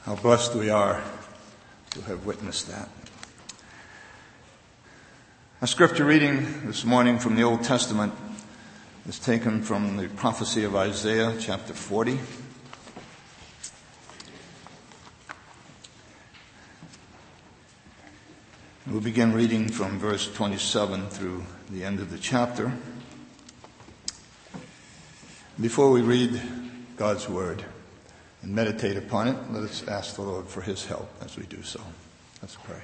How blessed we are to have witnessed that. Our scripture reading this morning from the Old Testament is taken from the prophecy of Isaiah, chapter 40. We'll begin reading from verse 27 through the end of the chapter. Before we read God's word and meditate upon it, let us ask the Lord for his help as we do so. Let's pray.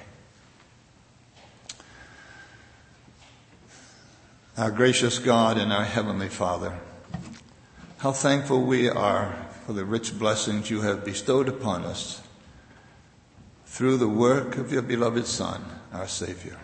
Our gracious God and our heavenly Father, how thankful we are for the rich blessings you have bestowed upon us through the work of your beloved Son, our Savior.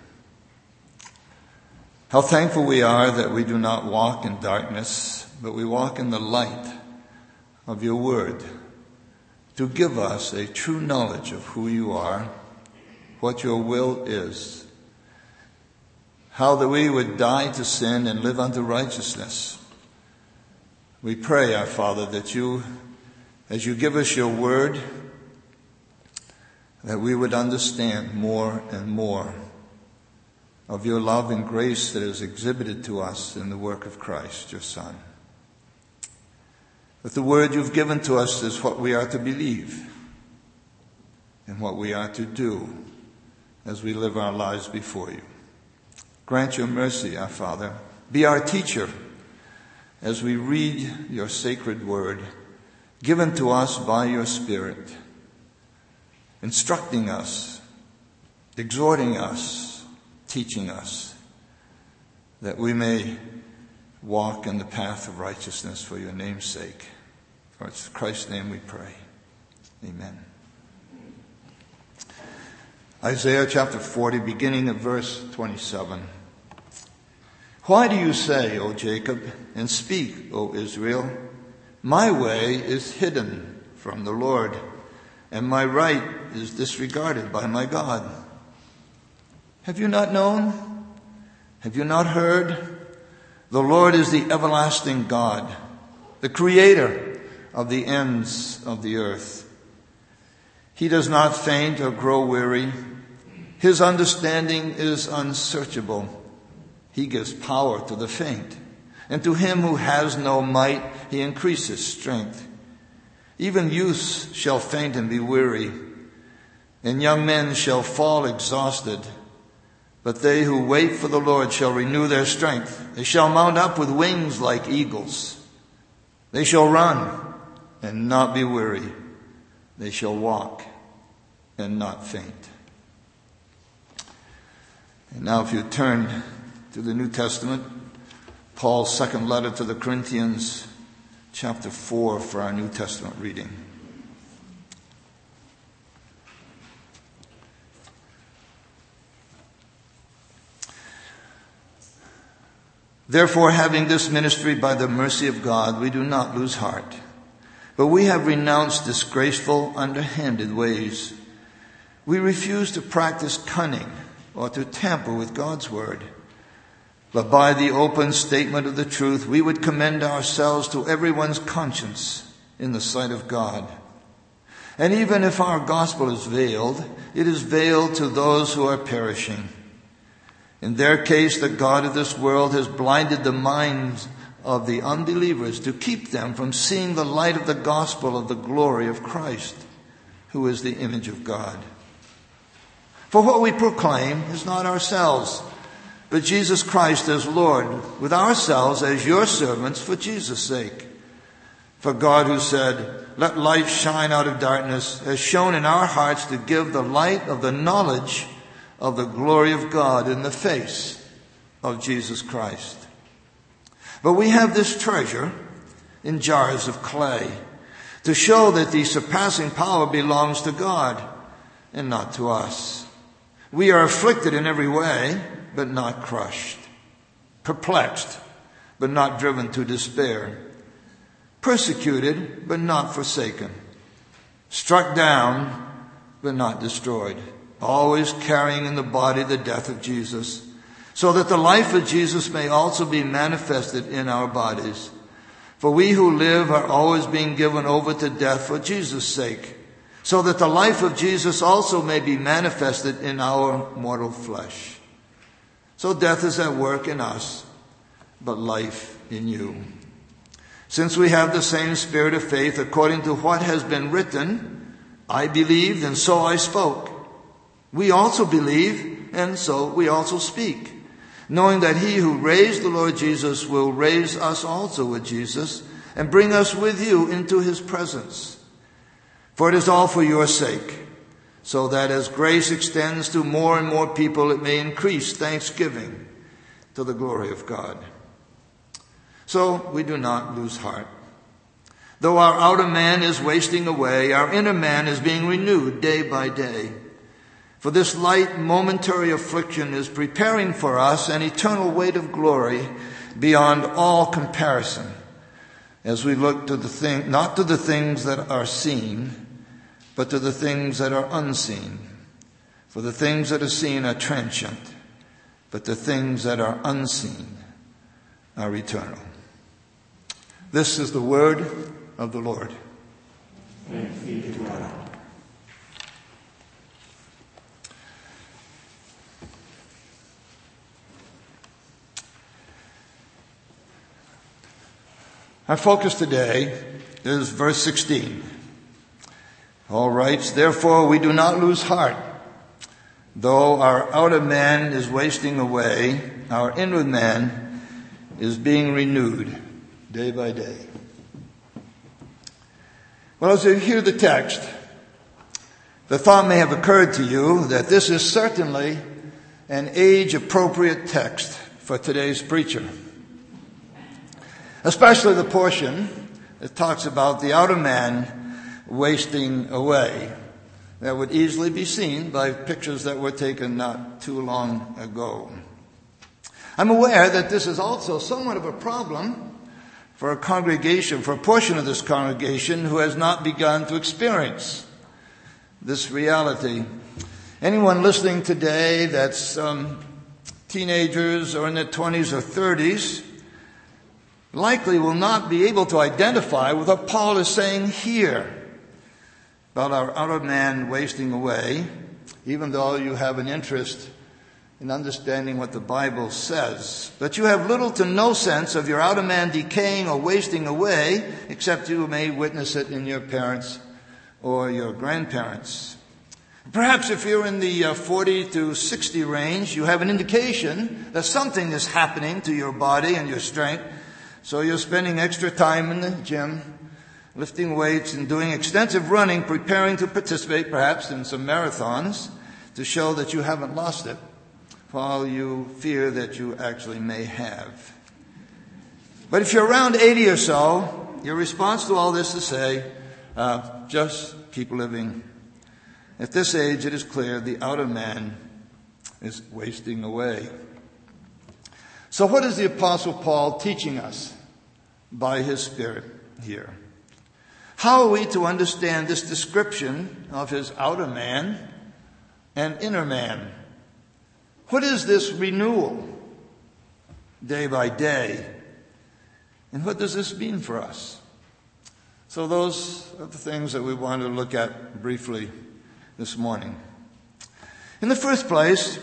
How thankful we are that we do not walk in darkness, but we walk in the light of your word, to give us a true knowledge of who you are, what your will is, how that we would die to sin and live unto righteousness. We pray, our Father, that you, as you give us your word, that we would understand more and more of your love and grace that is exhibited to us in the work of Christ, your Son. That the word you've given to us is what we are to believe and what we are to do as we live our lives before you. Grant your mercy, our Father. Be our teacher as we read your sacred word given to us by your Spirit, instructing us, exhorting us, teaching us, that we may walk in the path of righteousness for your name's sake. For it's in Christ's name we pray. Amen. Isaiah chapter 40, beginning at verse 27. Why do you say, O Jacob, and speak, O Israel, my way is hidden from the Lord, and my right is disregarded by my God? Have you not known? Have you not heard? The Lord is the everlasting God, the creator of the ends of the earth. He does not faint or grow weary. His understanding is unsearchable. He gives power to the faint, and to him who has no might, he increases strength. Even youths shall faint and be weary, and young men shall fall exhausted. But they who wait for the Lord shall renew their strength. They shall mount up with wings like eagles. They shall run and not be weary. They shall walk and not faint. And now if you turn to the New Testament, Paul's second letter to the Corinthians, chapter 4, for our New Testament reading. Therefore, having this ministry by the mercy of God, we do not lose heart. But we have renounced disgraceful, underhanded ways. We refuse to practice cunning or to tamper with God's word. But by the open statement of the truth, we would commend ourselves to everyone's conscience in the sight of God. And even if our gospel is veiled, it is veiled to those who are perishing. In their case, the God of this world has blinded the minds of the unbelievers to keep them from seeing the light of the gospel of the glory of Christ, who is the image of God. For what we proclaim is not ourselves, but Jesus Christ as Lord, with ourselves as your servants for Jesus' sake. For God, who said, "Let light shine out of darkness," has shone in our hearts to give the light of the knowledge of the glory of God in the face of Jesus Christ. But we have this treasure in jars of clay, to show that the surpassing power belongs to God and not to us. We are afflicted in every way, but not crushed, perplexed, but not driven to despair, persecuted, but not forsaken, struck down, but not destroyed, always carrying in the body the death of Jesus, so that the life of Jesus may also be manifested in our bodies. For we who live are always being given over to death for Jesus' sake, so that the life of Jesus also may be manifested in our mortal flesh. So death is at work in us, but life in you. Since we have the same spirit of faith, according to what has been written, I believed and so I spoke. We also believe and so we also speak, knowing that he who raised the Lord Jesus will raise us also with Jesus and bring us with you into his presence. For it is all for your sake, so that as grace extends to more and more people, it may increase thanksgiving to the glory of God. So we do not lose heart. Though our outer man is wasting away, our inner man is being renewed day by day. For this light momentary affliction is preparing for us an eternal weight of glory beyond all comparison, as we look to not to the things that are seen, but to the things that are unseen. For the things that are seen are transient, but the things that are unseen are eternal. This is the word of the Lord. Thanks be to God. Our focus today is verse 16. Paul writes, therefore we do not lose heart. Though our outer man is wasting away, our inner man is being renewed day by day. Well, as you hear the text, the thought may have occurred to you that this is certainly an age-appropriate text for today's preacher. Especially the portion that talks about the outer man wasting away. That would easily be seen by pictures that were taken not too long ago. I'm aware that this is also somewhat of a problem for a congregation, for a portion of this congregation who has not begun to experience this reality. Anyone listening today that's teenagers or in their 20s or 30s likely will not be able to identify with what Paul is saying here about our outer man wasting away, even though you have an interest in understanding what the Bible says. But you have little to no sense of your outer man decaying or wasting away, except you may witness it in your parents or your grandparents. Perhaps if you're in the 40 to 60 range, you have an indication that something is happening to your body and your strength. So you're spending extra time in the gym, lifting weights and doing extensive running, preparing to participate perhaps in some marathons to show that you haven't lost it, while you fear that you actually may have. But if you're around 80 or so, your response to all this is to say, just keep living. At this age, it is clear the outer man is wasting away. So what is the Apostle Paul teaching us by his Spirit here? How are we to understand this description of his outer man and inner man? What is this renewal day by day? And what does this mean for us? So those are the things that we want to look at briefly this morning. In the first place,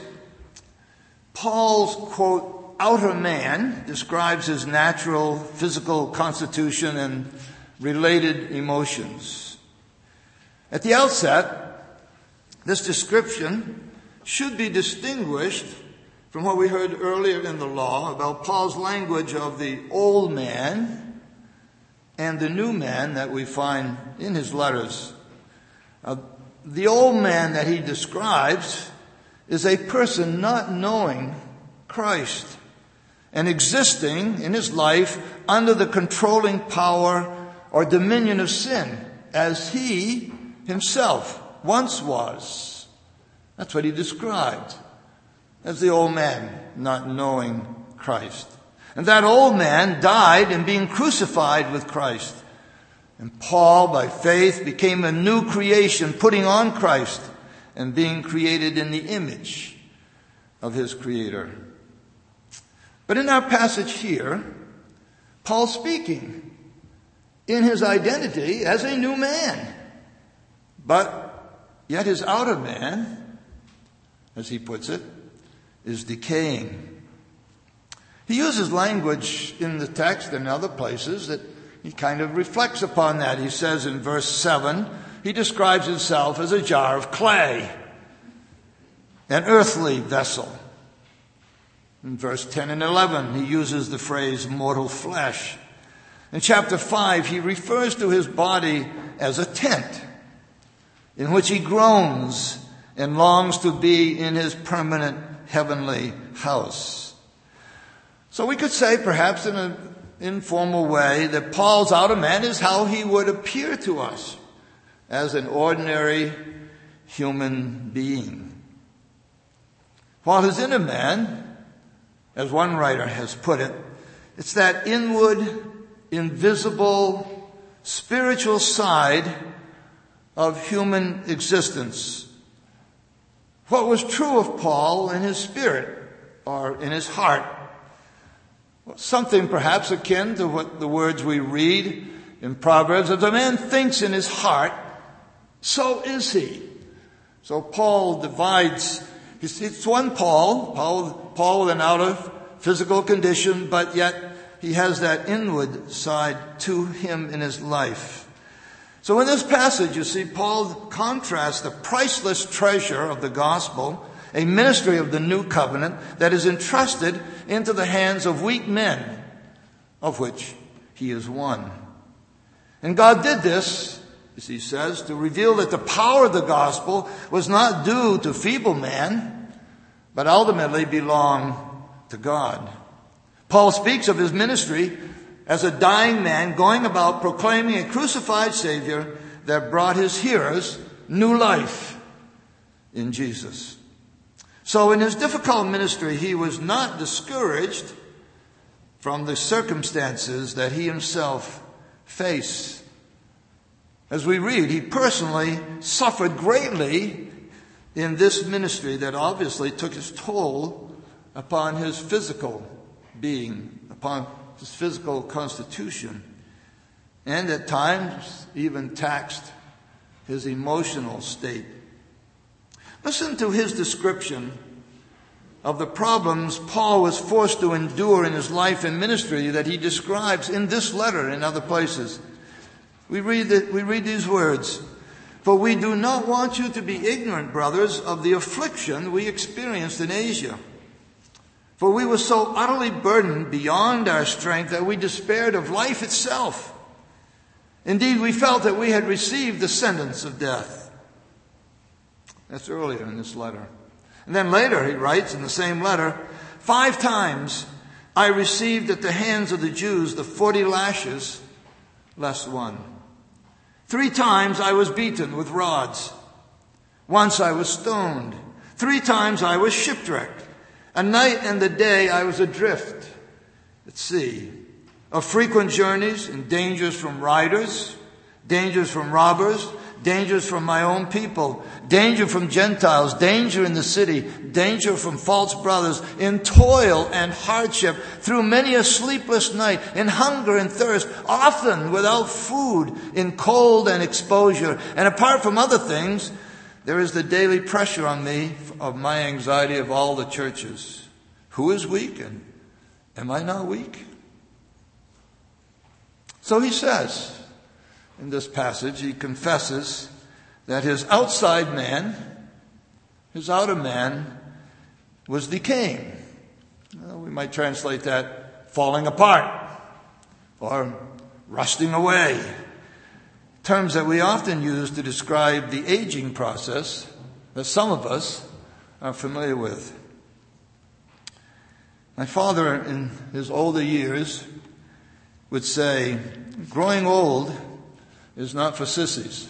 Paul's, quote, outer man describes his natural physical constitution and related emotions. At the outset, this description should be distinguished from what we heard earlier in the law about Paul's language of the old man and the new man that we find in his letters. The old man that he describes is a person not knowing Christ and existing in his life under the controlling power or dominion of sin, as he himself once was. That's what he described as the old man not knowing Christ. And that old man died in being crucified with Christ. And Paul, by faith, became a new creation, putting on Christ and being created in the image of his Creator. But in our passage here, Paul's speaking in his identity as a new man, But yet his outer man, as he puts it, is decaying. He uses language in the text and other places that he kind of reflects upon that. He says in verse 7, he describes himself as a jar of clay, an earthly vessel. In verse 10 and 11, he uses the phrase mortal flesh. In chapter 5, he refers to his body as a tent in which he groans and longs to be in his permanent heavenly house. So we could say, perhaps in an informal way, that Paul's outer man is how he would appear to us as an ordinary human being. While his inner man, as one writer has put it, it's that inward, invisible, spiritual side of human existence. What was true of Paul in his spirit or in his heart? Something perhaps akin to what the words we read in Proverbs, as a man thinks in his heart, so is he. So Paul divides. It's one Paul with an outer physical condition, but yet he has that inward side to him in his life. So in this passage, you see, Paul contrasts the priceless treasure of the gospel, a ministry of the new covenant that is entrusted into the hands of weak men, of which he is one. And God did this, as he says, to reveal that the power of the gospel was not due to feeble man, but ultimately belonged to God. Paul speaks of his ministry as a dying man going about proclaiming a crucified Savior that brought his hearers new life in Jesus. So in his difficult ministry, he was not discouraged from the circumstances that he himself faced. As we read, he personally suffered greatly in this ministry that obviously took its toll upon his physical being, upon his physical constitution, and at times even taxed his emotional state. Listen to his description of the problems Paul was forced to endure in his life and ministry that he describes in this letter and other places. We read these words, "For we do not want you to be ignorant, brothers, of the affliction we experienced in Asia. For we were so utterly burdened beyond our strength that we despaired of life itself. Indeed, we felt that we had received the sentence of death." That's earlier in this letter. And then later he writes in the same letter, "5 times I received at the hands of the Jews the 40 lashes, less one. 3 times I was beaten with rods. Once I was stoned. 3 times I was shipwrecked. A night and a day I was adrift at sea. Of frequent journeys and dangers from riders, dangers from robbers, dangers from my own people, danger from Gentiles, danger in the city, danger from false brothers, in toil and hardship, through many a sleepless night, in hunger and thirst, often without food, in cold and exposure. And apart from other things, there is the daily pressure on me of my anxiety of all the churches. Who is weak, and am I not weak?" So he says, in this passage, he confesses that his outside man, his outer man, was decaying. Well, we might translate that falling apart or rusting away. Terms that we often use to describe the aging process that some of us are familiar with. My father, in his older years, would say, "Growing old is not for sissies."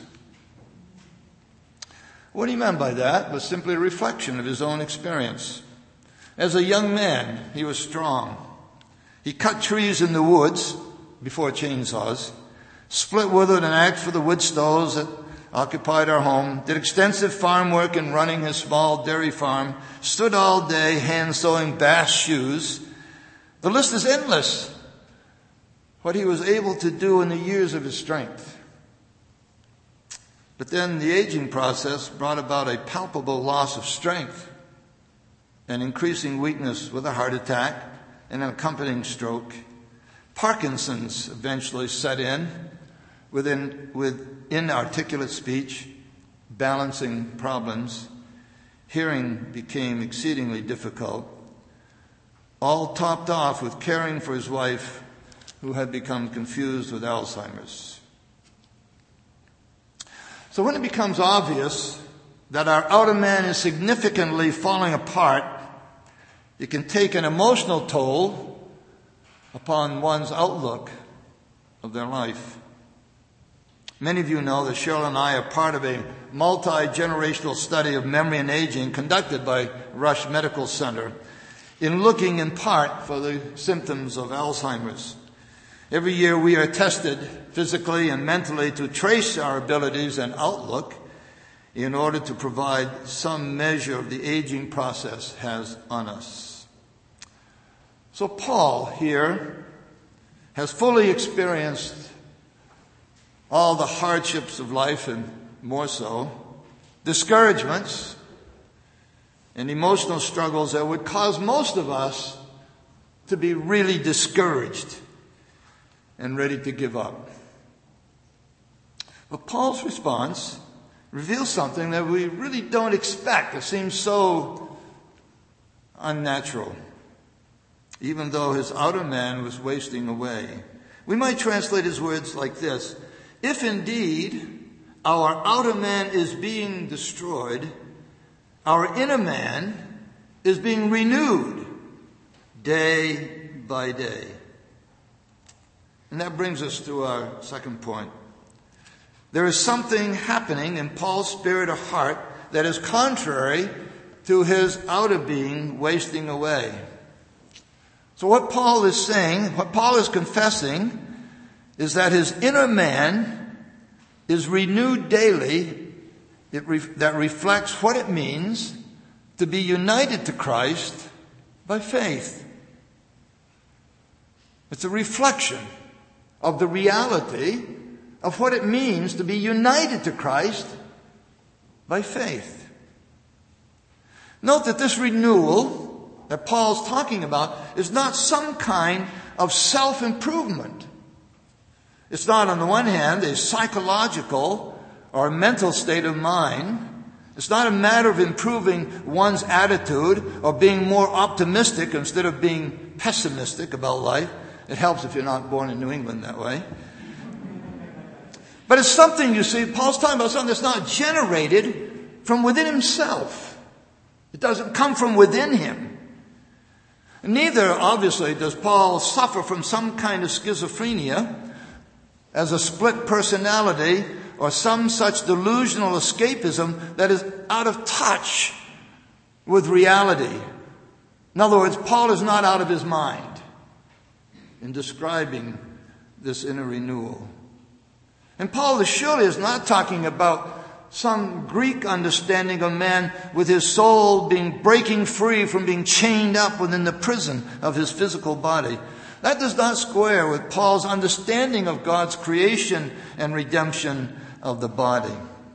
What he meant by that was simply a reflection of his own experience. As a young man, he was strong. He cut trees in the woods before chainsaws, split wood with an axe for the wood stoves that occupied our home, did extensive farm work in running his small dairy farm, stood all day hand-sewing bast shoes. The list is endless. What he was able to do in the years of his strength. But then the aging process brought about a palpable loss of strength and increasing weakness with a heart attack and an accompanying stroke. Parkinson's eventually set in with inarticulate speech, balancing problems. Hearing became exceedingly difficult, all topped off with caring for his wife, who had become confused with Alzheimer's. So when it becomes obvious that our outer man is significantly falling apart, it can take an emotional toll upon one's outlook of their life. Many of you know that Cheryl and I are part of a multi-generational study of memory and aging conducted by Rush Medical Center in looking in part for the symptoms of Alzheimer's. Every year we are tested physically and mentally to trace our abilities and outlook in order to provide some measure of the aging process has on us. So Paul here has fully experienced all the hardships of life, and more so, discouragements and emotional struggles that would cause most of us to be really discouraged and ready to give up. But Paul's response reveals something that we really don't expect. It seems so unnatural, even though his outer man was wasting away. We might translate his words like this: if indeed our outer man is being destroyed, our inner man is being renewed day by day. And that brings us to our second point. There is something happening in Paul's spirit or heart that is contrary to his outer being wasting away. So what Paul is saying, what Paul is confessing, is that his inner man is renewed daily. That reflects what it means to be united to Christ by faith. It's a reflection of the reality of what it means to be united to Christ by faith. Note that this renewal that Paul's talking about is not some kind of self-improvement. It's not, on the one hand, a psychological or a mental state of mind. It's not a matter of improving one's attitude or being more optimistic instead of being pessimistic about life. It helps if you're not born in New England that way. But it's something, you see, Paul's talking about something that's not generated from within himself. It doesn't come from within him. Neither, obviously, does Paul suffer from some kind of schizophrenia as a split personality or some such delusional escapism that is out of touch with reality. In other words, Paul is not out of his mind in describing this inner renewal. And Paul surely is not talking about some Greek understanding of man with his soul breaking free from being chained up within the prison of his physical body. That does not square with Paul's understanding of God's creation and redemption of the body.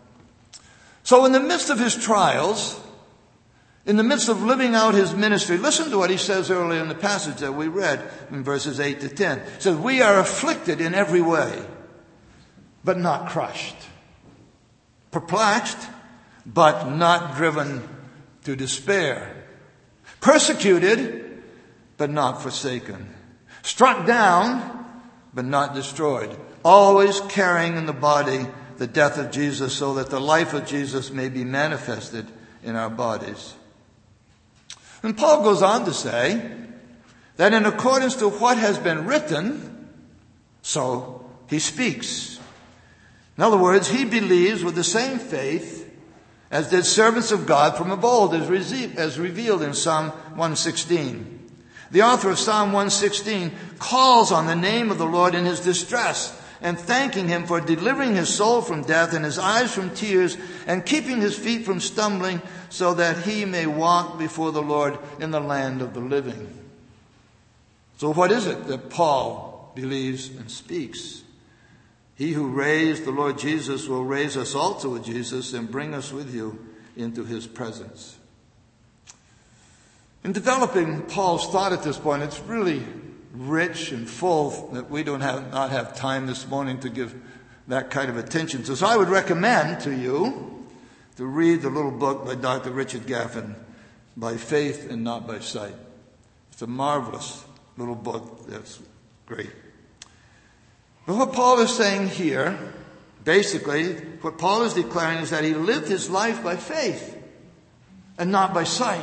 So in the midst of his trials, in the midst of living out his ministry, listen to what he says earlier in the passage that we read in verses 8 to 10. It says, we are afflicted in every way, but not crushed. Perplexed, but not driven to despair. Persecuted, but not forsaken. Struck down, but not destroyed. Always carrying in the body the death of Jesus so that the life of Jesus may be manifested in our bodies. And Paul goes on to say that in accordance to what has been written, so he speaks. In other words, he believes with the same faith as did servants of God from of old, as revealed in Psalm 116. The author of Psalm 116 calls on the name of the Lord in his distress and thanking him for delivering his soul from death and his eyes from tears and keeping his feet from stumbling so that he may walk before the Lord in the land of the living. So what is it that Paul believes and speaks? He who raised the Lord Jesus will raise us also with Jesus and bring us with you into his presence. In developing Paul's thought at this point, it's really rich and full that we not have time this morning to give that kind of attention to. So I would recommend to you to read the little book by Dr. Richard Gaffin, By Faith and Not by Sight. It's a marvelous little book that's great. But what Paul is saying here, basically, what Paul is declaring is that he lived his life by faith and not by sight.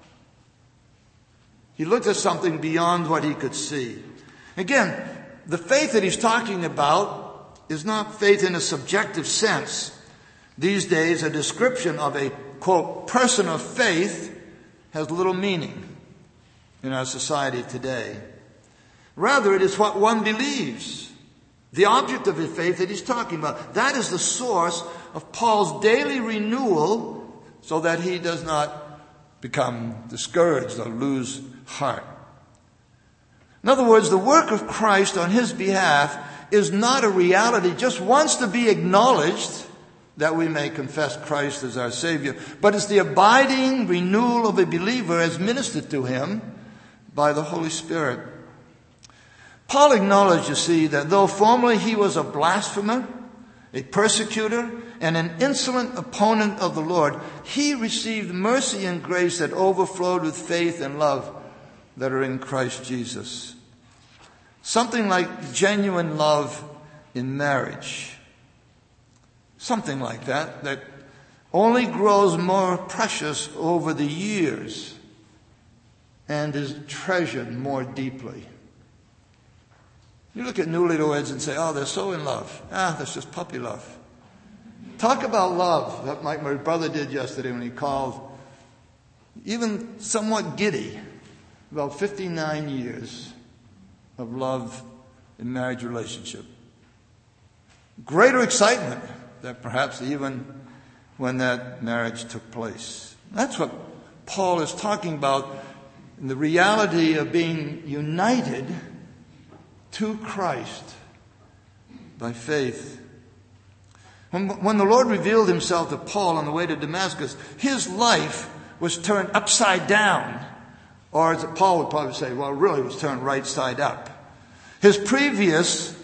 He looked at something beyond what he could see. Again, the faith that he's talking about is not faith in a subjective sense. These days, a description of a, quote, person of faith has little meaning in our society today. Rather, it is what one believes. The object of his faith that he's talking about. That is the source of Paul's daily renewal so that he does not become discouraged or lose heart. In other words, the work of Christ on his behalf is not a reality just once to be acknowledged that we may confess Christ as our Savior, but it's the abiding renewal of a believer as ministered to him by the Holy Spirit. Paul acknowledged, you see, that though formerly he was a blasphemer, a persecutor, and an insolent opponent of the Lord, he received mercy and grace that overflowed with faith and love that are in Christ Jesus. Something like genuine love in marriage. Something like that only grows more precious over the years and is treasured more deeply. You look at newlyweds and say, oh, they're so in love. That's just puppy love. Talk about love, like my brother did yesterday when he called, even somewhat giddy, about 59 years of love in marriage relationship. Greater excitement than perhaps even when that marriage took place. That's what Paul is talking about in the reality of being united to Christ by faith. When the Lord revealed himself to Paul on the way to Damascus, his life was turned upside down. Or as Paul would probably say, well, really it was turned right side up. His previous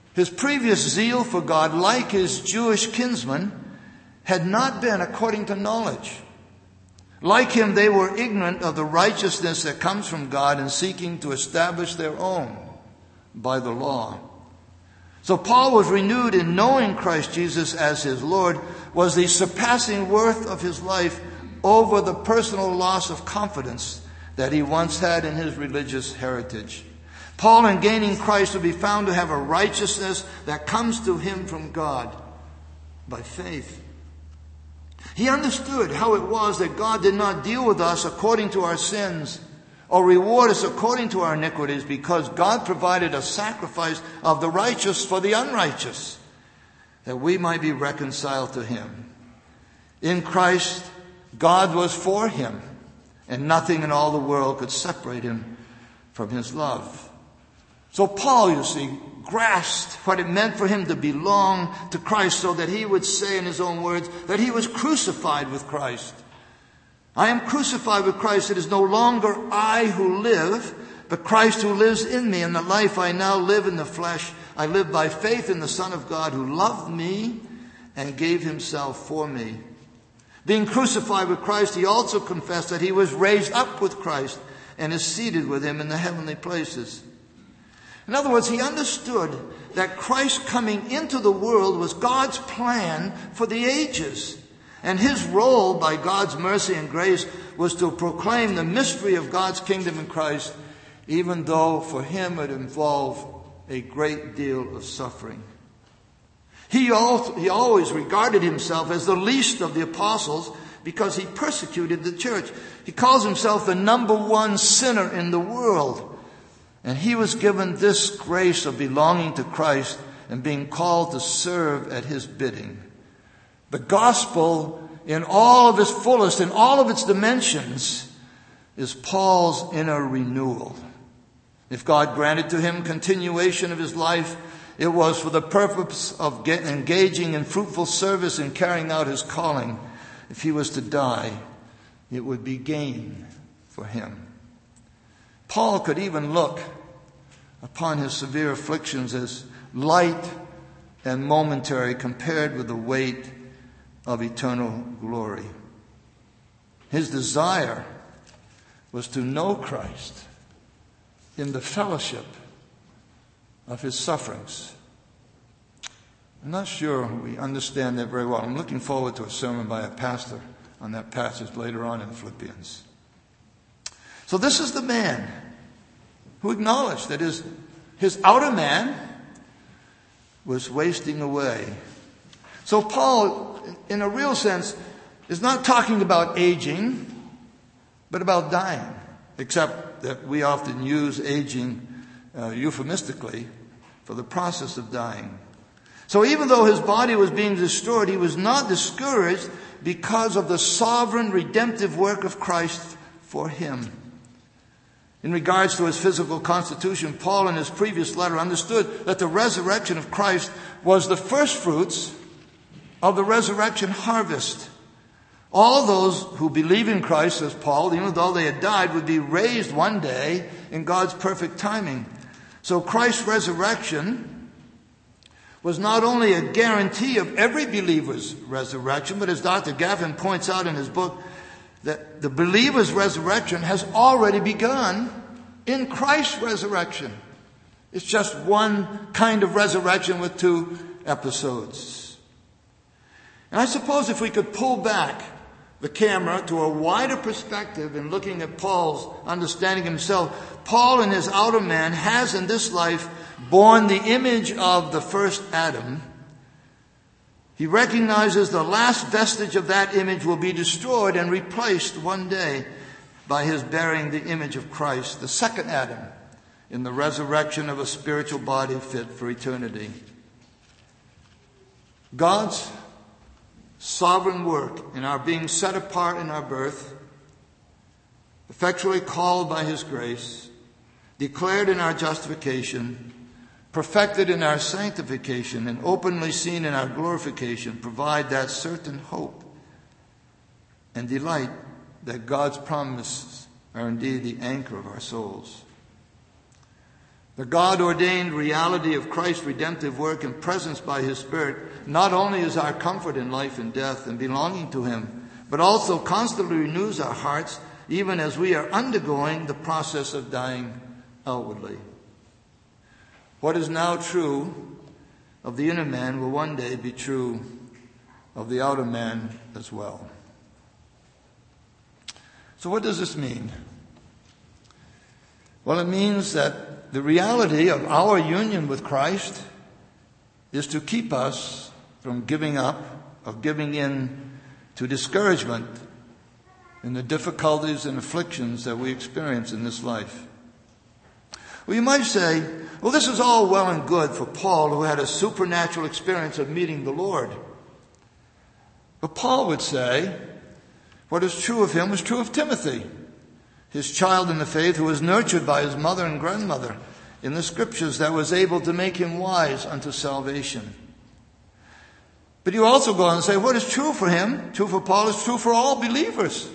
zeal for God, like his Jewish kinsmen, had not been according to knowledge. Like him, they were ignorant of the righteousness that comes from God and seeking to establish their own by the law. So Paul was renewed in knowing Christ Jesus as his Lord, was the surpassing worth of his life over the personal loss of confidence that he once had in his religious heritage. Paul, in gaining Christ, would be found to have a righteousness that comes to him from God by faith. He understood how it was that God did not deal with us according to our sins or reward us according to our iniquities, because God provided a sacrifice of the righteous for the unrighteous, that we might be reconciled to him. In Christ, God was for him, and nothing in all the world could separate him from his love. So Paul, you see, grasped what it meant for him to belong to Christ, so that he would say in his own words that he was crucified with Christ. I am crucified with Christ. It is no longer I who live, but Christ who lives in me. And the life I now live in the flesh, I live by faith in the Son of God who loved me and gave himself for me. Being crucified with Christ, he also confessed that he was raised up with Christ and is seated with him in the heavenly places. In other words, he understood that Christ coming into the world was God's plan for the ages. And his role, by God's mercy and grace, was to proclaim the mystery of God's kingdom in Christ, even though for him it involved a great deal of suffering. He always regarded himself as the least of the apostles because he persecuted the church. He calls himself the number one sinner in the world. And he was given this grace of belonging to Christ and being called to serve at his bidding. The gospel, in all of its fullest, in all of its dimensions, is Paul's inner renewal. If God granted to him continuation of his life It was for the purpose of engaging in fruitful service and carrying out his calling. If he was to die, it would be gain for him. Paul could even look upon his severe afflictions as light and momentary compared with the weight of eternal glory. His desire was to know Christ in the fellowship of his sufferings. I'm not sure we understand that very well. I'm looking forward to a sermon by a pastor on that passage later on in Philippians. So this is the man who acknowledged that his outer man was wasting away. So Paul, in a real sense, is not talking about aging, but about dying, except that we often use aging euphemistically for the process of dying. So even though his body was being destroyed, he was not discouraged because of the sovereign redemptive work of Christ for him. In regards to his physical constitution, Paul in his previous letter understood that the resurrection of Christ was the first fruits of the resurrection harvest. All those who believe in Christ, says Paul, even though they had died, would be raised one day in God's perfect timing. So Christ's resurrection was not only a guarantee of every believer's resurrection, but as Dr. Gavin points out in his book, that the believer's resurrection has already begun in Christ's resurrection. It's just one kind of resurrection with two episodes. And I suppose if we could pull back the camera to a wider perspective in looking at Paul's understanding himself, Paul in his outer man has in this life borne the image of the first Adam. He recognizes the last vestige of that image will be destroyed and replaced one day by his bearing the image of Christ, the second Adam, in the resurrection of a spiritual body fit for eternity. God's sovereign work in our being set apart in our birth, effectually called by his grace, declared in our justification, perfected in our sanctification, and openly seen in our glorification, provide that certain hope and delight that God's promises are indeed the anchor of our souls. The God-ordained reality of Christ's redemptive work and presence by his Spirit not only is our comfort in life and death and belonging to him, but also constantly renews our hearts even as we are undergoing the process of dying outwardly. What is now true of the inner man will one day be true of the outer man as well. So what does this mean? Well, it means that the reality of our union with Christ is to keep us from giving up or giving in to discouragement in the difficulties and afflictions that we experience in this life. Well, you might say, well, this is all well and good for Paul, who had a supernatural experience of meeting the Lord. But Paul would say, what is true of him was true of Timothy, his child in the faith, who was nurtured by his mother and grandmother in the scriptures, that was able to make him wise unto salvation. But you also go on and say, what is true for him, true for Paul, is true for all believers.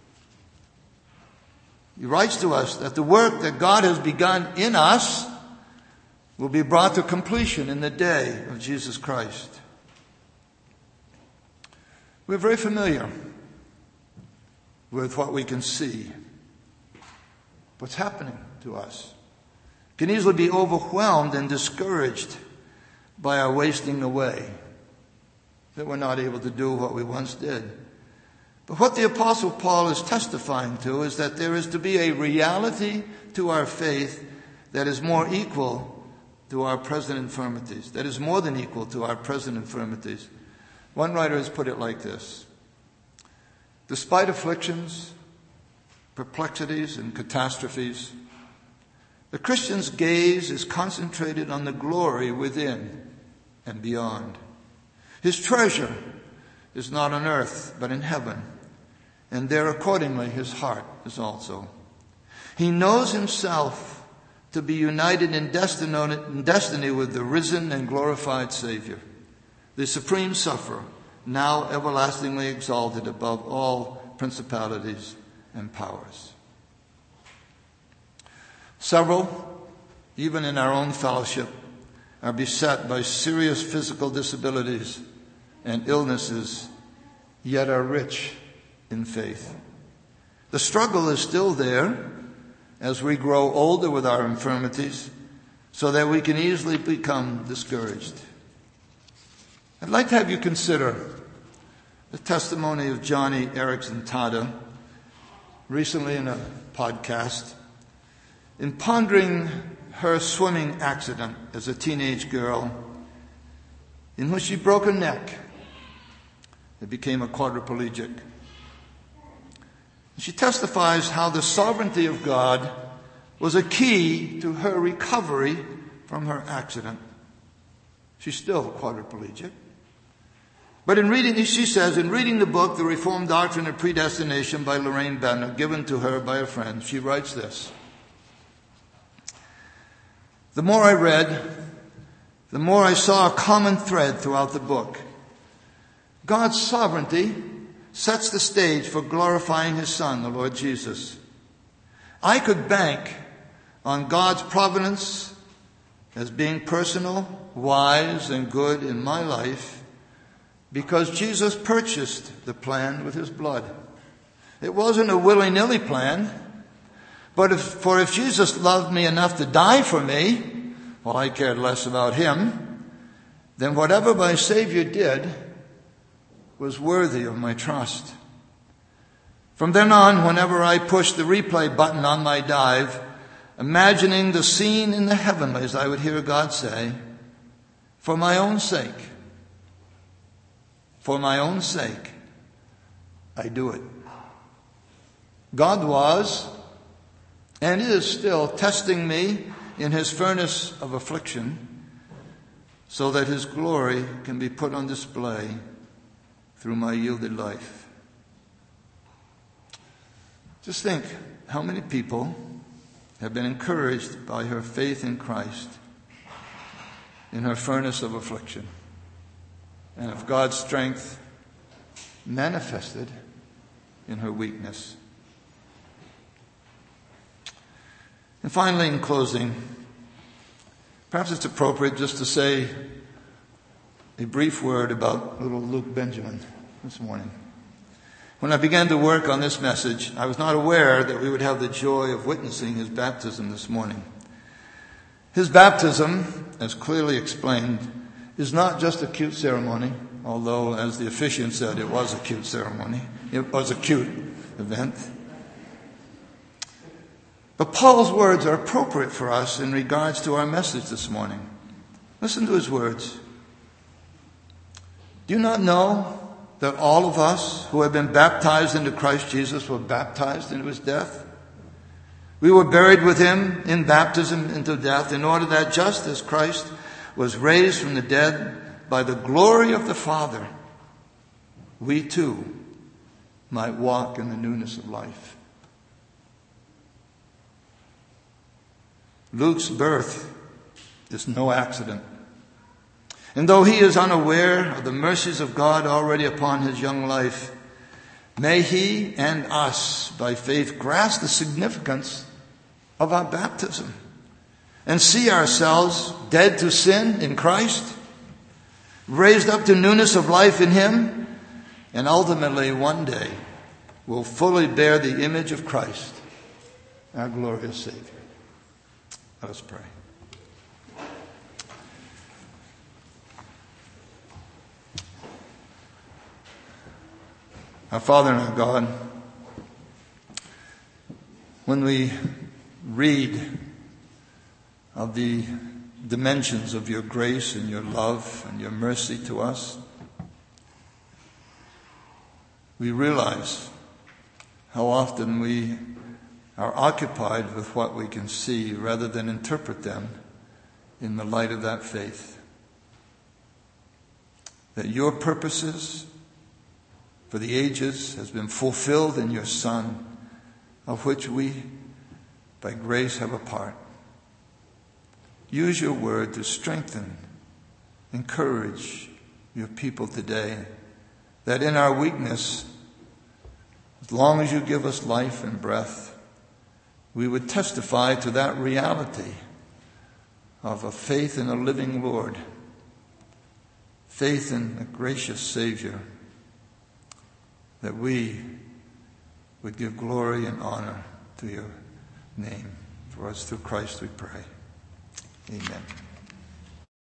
He writes to us that the work that God has begun in us will be brought to completion in the day of Jesus Christ. We're very familiar with what we can see, what's happening to us. Can easily be overwhelmed and discouraged by our wasting away, that we're not able to do what we once did. But what the Apostle Paul is testifying to is that there is to be a reality to our faith that is more equal to our present infirmities, that is more than equal to our present infirmities. One writer has put it like this: despite afflictions, perplexities, and catastrophes, the Christian's gaze is concentrated on the glory within and beyond. His treasure is not on earth, but in heaven, and there accordingly his heart is also. He knows himself to be united in destiny with the risen and glorified Savior, the supreme sufferer, now everlastingly exalted above all principalities and powers. Several, even in our own fellowship, are beset by serious physical disabilities and illnesses, yet are rich in faith. The struggle is still there as we grow older with our infirmities, so that we can easily become discouraged. I'd like to have you consider the testimony of Johnny Erickson Tada recently in a podcast, in pondering her swimming accident as a teenage girl in which she broke her neck and became a quadriplegic. She testifies how the sovereignty of God was a key to her recovery from her accident. She's still quadriplegic. But she says, in reading the book, The Reformed Doctrine of Predestination by Lorraine Benner, given to her by a friend, she writes this: "The more I read, the more I saw a common thread throughout the book. God's sovereignty sets the stage for glorifying His Son, the Lord Jesus. I could bank on God's providence as being personal, wise, and good in my life because Jesus purchased the plan with His blood. It wasn't a willy-nilly plan, but if Jesus loved me enough to die for me, while I cared less about Him, then whatever my Savior did was worthy of my trust. From then on, whenever I pushed the replay button on my dive, imagining the scene in the heavenlies, I would hear God say, 'For my own sake, I do it.' God was and is still testing me in His furnace of affliction so that His glory can be put on display through my yielded life." Just think how many people have been encouraged by her faith in Christ in her furnace of affliction, and of God's strength manifested in her weakness. And finally, in closing, perhaps it's appropriate just to say a brief word about little Luke Benjamin this morning. When I began to work on this message, I was not aware that we would have the joy of witnessing his baptism this morning. His baptism, as clearly explained, is not just a cute ceremony, although, as the officiant said, it was a cute ceremony. It was a cute event. But Paul's words are appropriate for us in regards to our message this morning. Listen to his words. "Do you not know that all of us who have been baptized into Christ Jesus were baptized into His death? We were buried with Him in baptism into death, in order that just as Christ was raised from the dead by the glory of the Father, we too might walk in the newness of life." Luke's birth is no accident. And though he is unaware of the mercies of God already upon his young life, may he and us, by faith, grasp the significance of our baptism and see ourselves dead to sin in Christ, raised up to newness of life in Him, and ultimately one day will fully bear the image of Christ, our glorious Savior. Let us pray. Our Father and our God, when we read of the dimensions of your grace and your love and your mercy to us, we realize how often we are occupied with what we can see rather than interpret them in the light of that faith. That your purposes for the ages has been fulfilled in your Son, of which we, by grace, have a part. use your word to strengthen, encourage your people today, that in our weakness, as long as you give us life and breath, we would testify to that reality of a faith in a living Lord, faith in a gracious Savior, that we would give glory and honor to your name. For us through Christ we pray. Amen.